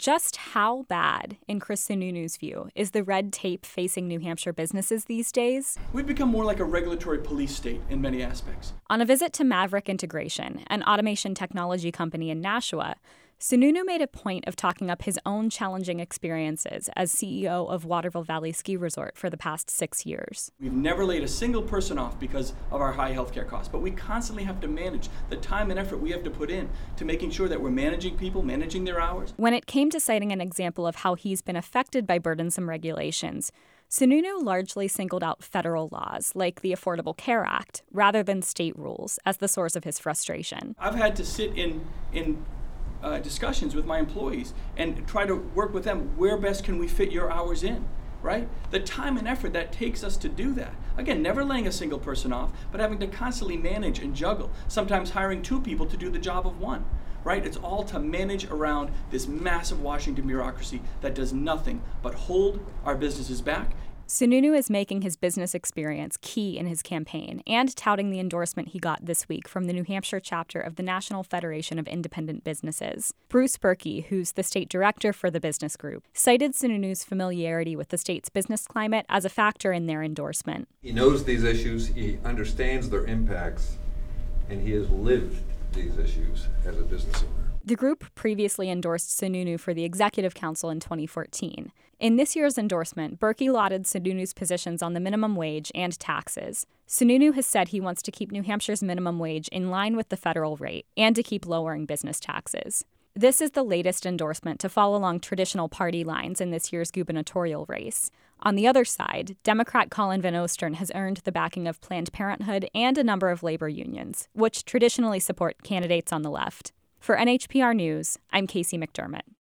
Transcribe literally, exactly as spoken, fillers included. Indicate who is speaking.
Speaker 1: Just how bad, in Chris Sununu's view, is the red tape facing New Hampshire businesses these days?
Speaker 2: We've become more like a regulatory police state in many aspects.
Speaker 1: On a visit to Maverick Integration, an automation technology company in Nashua, Sununu made a point of talking up his own challenging experiences as C E O of Waterville Valley Ski Resort for the past six years.
Speaker 2: We've never laid a single person off because of our high healthcare costs, but we constantly have to manage the time and effort we have to put in to making sure that we're managing people, managing their hours.
Speaker 1: When it came to citing an example of how he's been affected by burdensome regulations, Sununu largely singled out federal laws, like the Affordable Care Act, rather than state rules, as the source of his frustration.
Speaker 2: I've had to sit in in Uh, discussions with my employees and try to work with them. Where best can we fit your hours in, right? The time and effort that takes us to do that. Again, never laying a single person off, but having to constantly manage and juggle, sometimes hiring two people to do the job of one, right? It's all to manage around this massive Washington bureaucracy that does nothing but hold our businesses back.
Speaker 1: Sununu is making his business experience key in his campaign and touting the endorsement he got this week from the New Hampshire chapter of the National Federation of Independent Businesses. Bruce Berkey, who's the state director for the business group, cited Sununu's familiarity with the state's business climate as a factor in their endorsement.
Speaker 3: He knows these issues, he understands their impacts, and he has lived these issues as a business owner.
Speaker 1: The group previously endorsed Sununu for the Executive Council in twenty fourteen. In this year's endorsement, Berkey lauded Sununu's positions on the minimum wage and taxes. Sununu has said he wants to keep New Hampshire's minimum wage in line with the federal rate and to keep lowering business taxes. This is the latest endorsement to fall along traditional party lines in this year's gubernatorial race. On the other side, Democrat Colin Van Ostern has earned the backing of Planned Parenthood and a number of labor unions, which traditionally support candidates on the left. For N H P R News, I'm Casey McDermott.